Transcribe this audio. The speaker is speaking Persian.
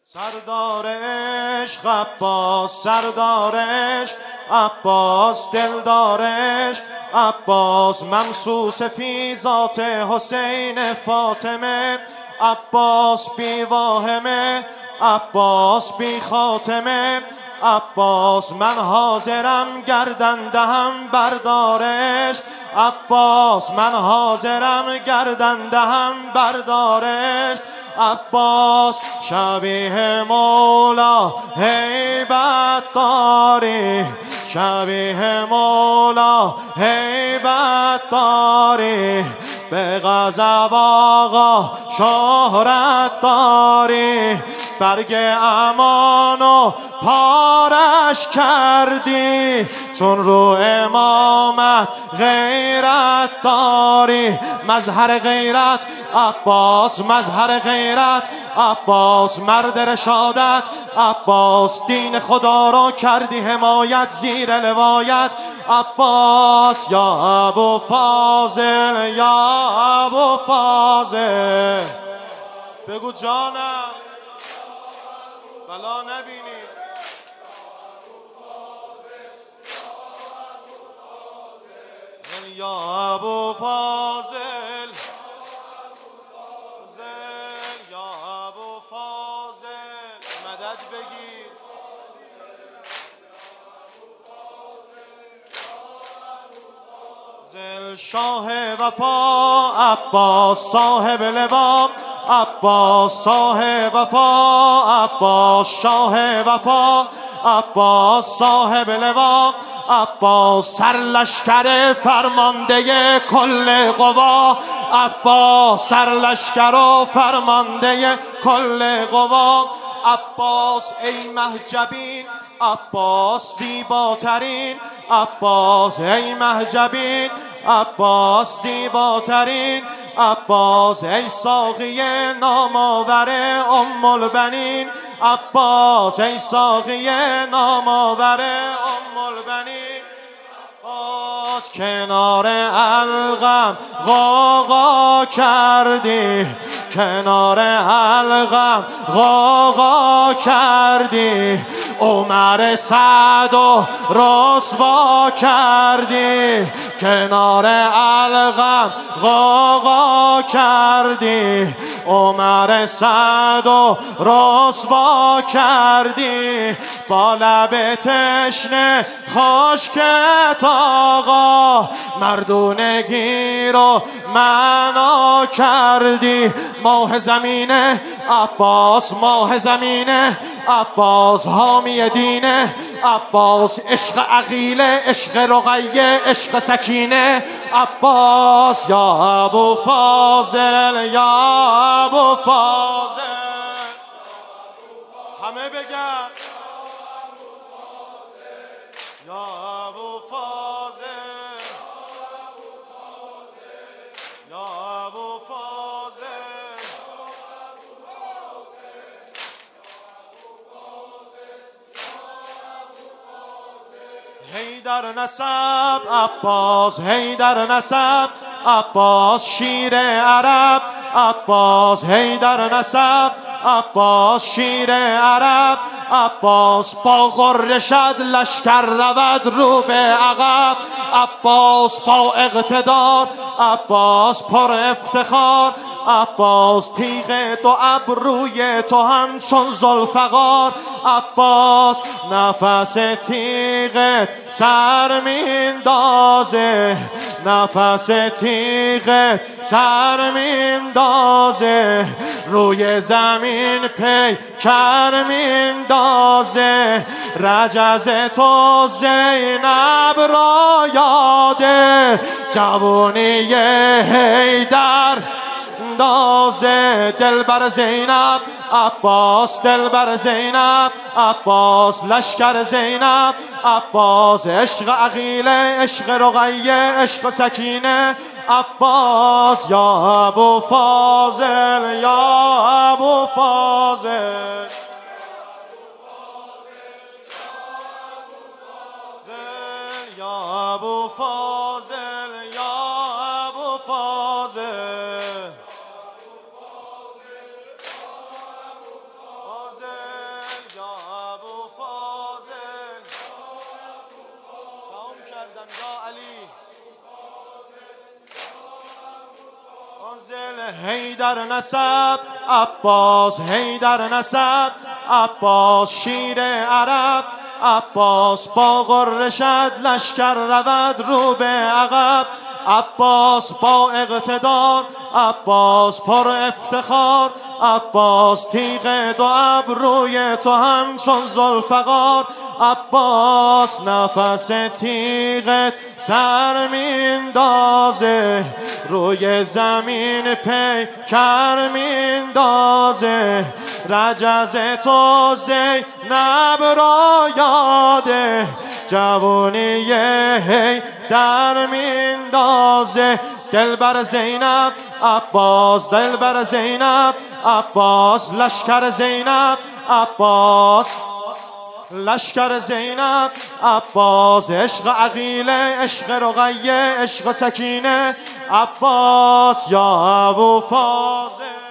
سردار عشق عباس، سردار عشق عباس، دلدار عشق عباس، ممسوس فی ذات حسین فاطمه، عباس بی واهمه، عباس بی خاتمه، عباس من حاضرم گردن دهم بردارش، عباس من حاضرم گردن دهم بردارش، عباس شبیه مولا هیبت داری، شبیه مولا هیبت داری، به غضب آقا شهرت داری، برگ امانو پارش کردی، چون رو امامت غیرت داری، مظهر غیرت عباس، مظهر غیرت عباس، مرد رشادت عباس، دین خدا رو کردی حمایت زیر لوایت عباس، یا ابو فاضل، یا ابو فاضل، بگو جانم بلا نبینی، یا ابو فاضل، یا ابو فاضل، مدد بگیر، زل شاه وفا عباس، صاحب لوا عباس، صاحب وفا عباس، شاه وفا عباس، صاحب لوا عباس، سرلشکر فرمانده کل قوا عباس، سرلشکر و فرمانده کل قوا عباس، ای محجبین عباس زیباترین عباس، ای محجبین عباس زیباترین عباس، ای ساقی نامآور ام البنین عباس، ای ساقی نامآور ام البنین عباس، کنار القم غاغا کردی، کنار القم غاغا کردی، عمر سعد و رسوا کردی، کنار القم غاغا کردی، عمر سعد و رسوا کردی، با لب تشنه خشکت آقا مردونگی رو معنا کردی، ماه زمینه عباس، ماه زمینه عباس، حامی دینه عباس، عشق عقیله، عشق رقیه، عشق سکینه عباس، یا ابو فاضل، یا ابو فاضل، همه بگن یا ابو فاضل، یا ابو فاضل، حیدر نسب عباس، حیدر نسب عباس، شیر عرب عباس، حیدر نسب عباس، شیر عرب عباس، با غرشد لشکر رود رو به عقب عباس، با اقتدار عباس، پر افتخار عباس، تیغ دو ابروی تو همچون ذوالفقار عباس، نفس تیغت سر میندازه، نفس تیغت سر میندازه، روی زمین پیکر میندازه، رجز تو زینب را یاده، جوانی حیدر اندازه، دلبر زینب عباس، دلبر زینب عباس، لشکر زینب عباس، عشق عقیله، عشق رقیه، عشق سکینه عباس، یا ابو فاضل، یا ابو فاضل، یا ابو فاضل، یا ابو فاضل، حیدر نسب عباس، حیدر نسب عباس، شیر عرب عباس، با غرشد لشکر رود رو به عقب. عباس با اقتدار، عباس پر افتخار، عباس تیغ دو ابروی تو همچون ذوالفقار. عباس نفس تیغت سر میندازه، روی زمین پیکر میندازه. رجز تو زینب را یاده، جوونی حیدر میندازه. دلبر زینب عباس، دلبر زینب عباس، لشکر زینب عباس، لشکر زینب عباس. عشق عقیله، عشق رقیه، عشق سکینه، عباس یا ابو فاضل.